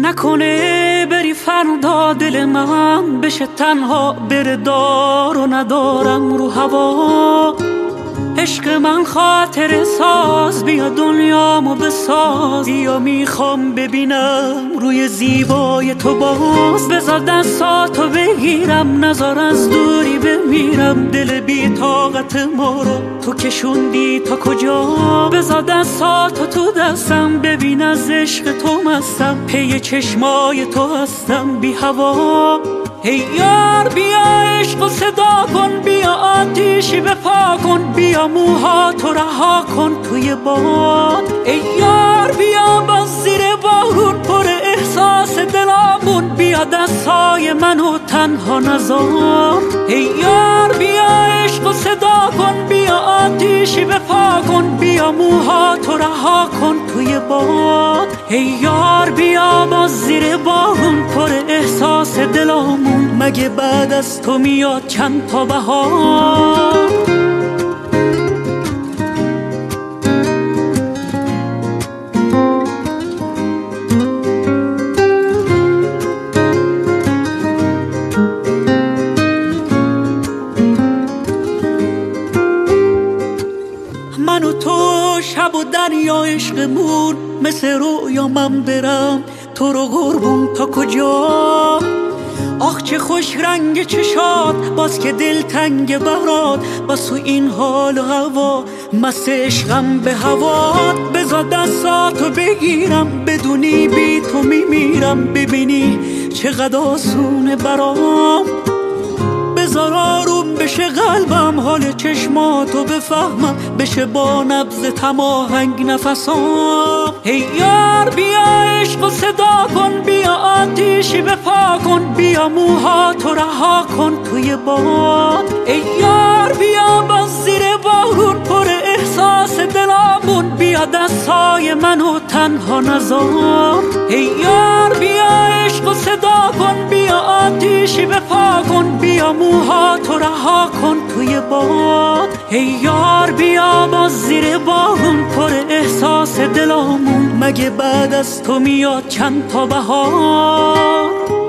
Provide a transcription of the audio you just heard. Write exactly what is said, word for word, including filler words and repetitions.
نکنه بری فردا دل من بشه تنها، بره دار و ندارم رو هوا. عشق من خاطر ساز، بیا دنیامو بساز، بیا میخوام ببینم روی زیبای تو باز. بذار دستاتو بگیرم، نذار از دوری بمیرم، دل بی طاقت ما رو تو کشوندی تا کجا. بذار دستاتو تو دستم، ببین از عشق تو مستم، پی چشمای تو هستم بی هوا. ای یار بیا عشق و صدا کن، بیا آتیشی بپا کن، بیا موهاتو رها کن توی باد. ای یار بیا باز زیر بارون پر احساس دلامون، بیا دستای منو تنها نذار. ای یار بیا عشق و صدا کن، بیا آتیشی بپا کن، بیا موهاتو رها کن توی باد. ای یار بیا باز زیر بارون پر احساس دلامون، مگه بعد از تو میاد چند تا بهار. من و تو شب و دریا عشقمون، مثل رویا من برم تو رو قربون تا کجا. آخ چه خوش رنگ چشات، باز که دل تنگ برات، باز تو این حال و هوا مست عشقم به هوات. بذار دستاتو بگیرم، بدونی بی تو میمیرم، ببینی چقدر آسونه برام. بذار آروم بشه قلبم، حال چشماتو بفهمم، بشه با نبض تماهنگ نفسام. ای یار بیا عشق و صدا کن، بیا آتیشی بپا کن، بیا موهاتو رها کن توی باد. ای یار بیا باز زیر بارون پر احساس دلامون، بیا دستای منو تنها نذار. ای یار بیا عشق و صدا کن، بیا آتیشی بپا کن، بیا موهاتو رها کن توی باد. ای یار بیا باز زیر بارون پر احساس دلامون، مگه بعد از تو میاد چند تا بهار.